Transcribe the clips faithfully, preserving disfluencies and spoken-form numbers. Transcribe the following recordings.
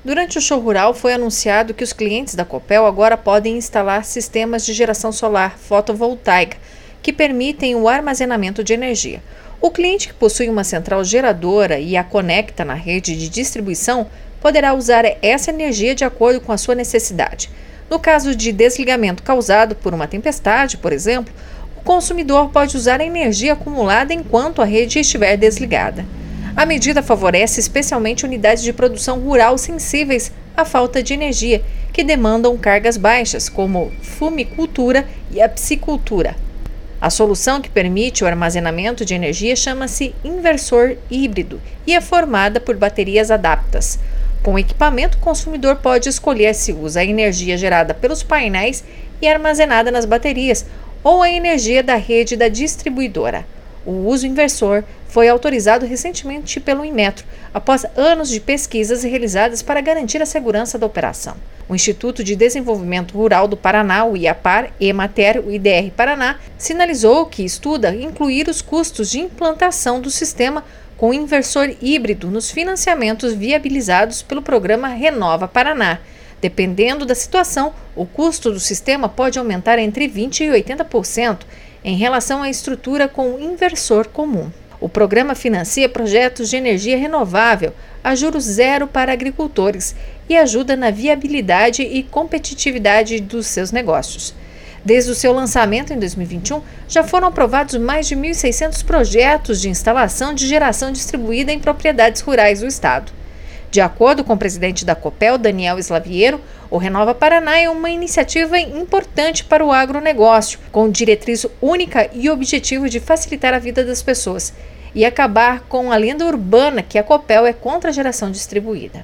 Durante o show rural, foi anunciado que os clientes da Copel agora podem instalar sistemas de geração solar fotovoltaica, que permitem o armazenamento de energia. O cliente que possui uma central geradora e a conecta na rede de distribuição poderá usar essa energia de acordo com a sua necessidade. No caso de desligamento causado por uma tempestade, por exemplo, o consumidor pode usar a energia acumulada enquanto a rede estiver desligada. A medida favorece especialmente unidades de produção rural sensíveis à falta de energia, que demandam cargas baixas, como fumicultura e a piscicultura. A solução que permite o armazenamento de energia chama-se inversor híbrido e é formada por baterias adaptas. Com o equipamento, o consumidor pode escolher se usa a energia gerada pelos painéis e armazenada nas baterias ou a energia da rede da distribuidora. O uso inversor foi autorizado recentemente pelo Inmetro, após anos de pesquisas realizadas para garantir a segurança da operação. O Instituto de Desenvolvimento Rural do Paraná, o IAPAR, Emater, o I D R Paraná, sinalizou que estuda incluir os custos de implantação do sistema com inversor híbrido nos financiamentos viabilizados pelo programa Renova Paraná. Dependendo da situação, o custo do sistema pode aumentar entre vinte por cento e oitenta por cento em relação à estrutura com inversor comum. O programa financia projetos de energia renovável a juros zero para agricultores e ajuda na viabilidade e competitividade dos seus negócios. Desde o seu lançamento em dois mil e vinte e um, já foram aprovados mais de mil e seiscentos projetos de instalação de geração distribuída em propriedades rurais do estado. De acordo com o presidente da Copel, Daniel Slaviero, o Renova Paraná é uma iniciativa importante para o agronegócio, com diretriz única e objetivo de facilitar a vida das pessoas e acabar com a lenda urbana que a Copel é contra a geração distribuída.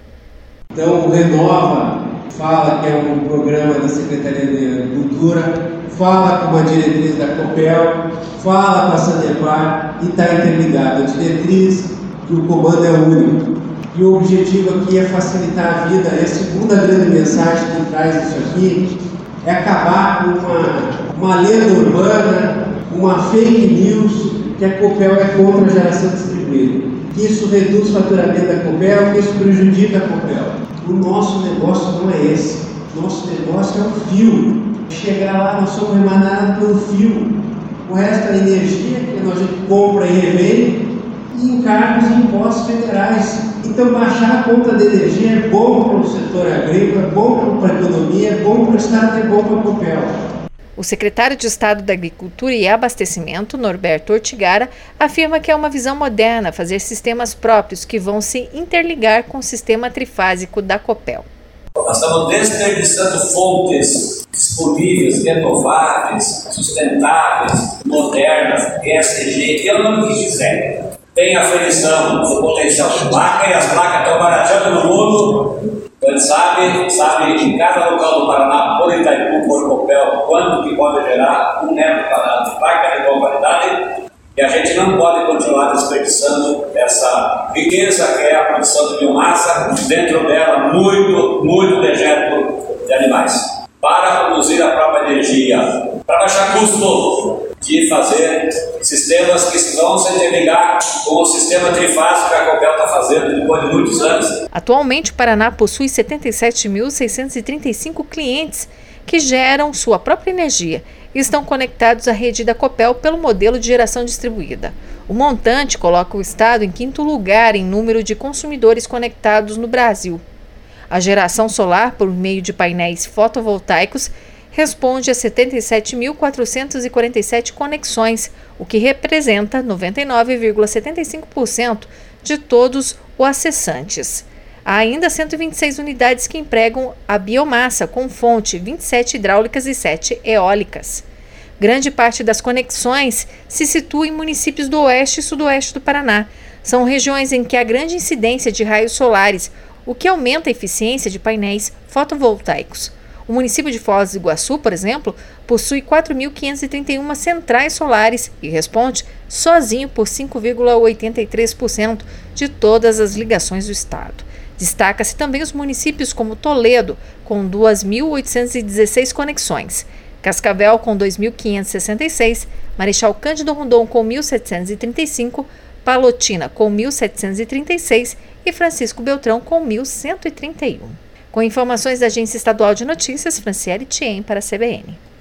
Então, o Renova fala que é um programa da Secretaria de Agricultura, fala com a diretriz da Copel, fala com a Sanepar e está interligado. A diretriz e o comando é único. E o objetivo aqui é facilitar a vida. E a segunda grande mensagem que traz isso aqui é acabar com uma, uma lenda urbana, uma fake news, que a Copel é contra a geração distribuída. Que isso reduz o faturamento da Copel, que isso prejudica a Copel. O nosso negócio não é esse. Nosso negócio é o fio. Chegar lá, nós somos emanados pelo fio. O resto é energia que a gente compra e revende e encargos e impostos federais. Então, baixar a conta de energia é bom para o setor agrícola, é bom para a economia, é bom para o Estado, é bom para a Copel. O secretário de Estado da Agricultura e Abastecimento, Norberto Ortigara, afirma que é uma visão moderna fazer sistemas próprios que vão se interligar com o sistema trifásico da Copel. Nós estamos desperdiçando fontes disponíveis, renováveis, sustentáveis, modernas, E S G, que é o nome que quiser. Tem aferição do potencial de placa e as placas estão barateando no mundo. Então, ele sabe, sabe em cada local do Paraná, por Itaipu, por Copel, quanto que pode gerar um metro quadrado de placa de boa qualidade. E a gente não pode continuar desperdiçando essa riqueza que é a produção de biomassa, dentro dela muito, muito dejeto de animais. Para produzir a própria energia, para baixar custo de fazer sistemas que vão se interligar com o sistema trifásico que a Copel está fazendo depois de muitos anos. Atualmente, o Paraná possui setenta e sete mil seiscentos e trinta e cinco clientes que geram sua própria energia e estão conectados à rede da Copel pelo modelo de geração distribuída. O montante coloca o estado em quinto lugar em número de consumidores conectados no Brasil. A geração solar por meio de painéis fotovoltaicos responde a setenta e sete mil quatrocentas e quarenta e sete conexões, o que representa noventa e nove vírgula setenta e cinco por cento de todos os acessantes. Há ainda cento e vinte e seis unidades que empregam a biomassa com fonte, vinte e sete hidráulicas e sete eólicas. Grande parte das conexões se situa em municípios do oeste e sudoeste do Paraná. São regiões em que há grande incidência de raios solares, o que aumenta a eficiência de painéis fotovoltaicos. O município de Foz do Iguaçu, por exemplo, possui quatro mil quinhentas e trinta e uma centrais solares e responde sozinho por cinco vírgula oitenta e três por cento de todas as ligações do estado. Destaca-se também os municípios como Toledo, com duas mil oitocentas e dezesseis conexões, Cascavel com dois mil quinhentos e sessenta e seis, Marechal Cândido Rondon com mil setecentos e trinta e cinco, Palotina com mil setecentos e trinta e seis e Francisco Beltrão com mil cento e trinta e um. Com informações da Agência Estadual de Notícias, Franciele Thiem para a C B N.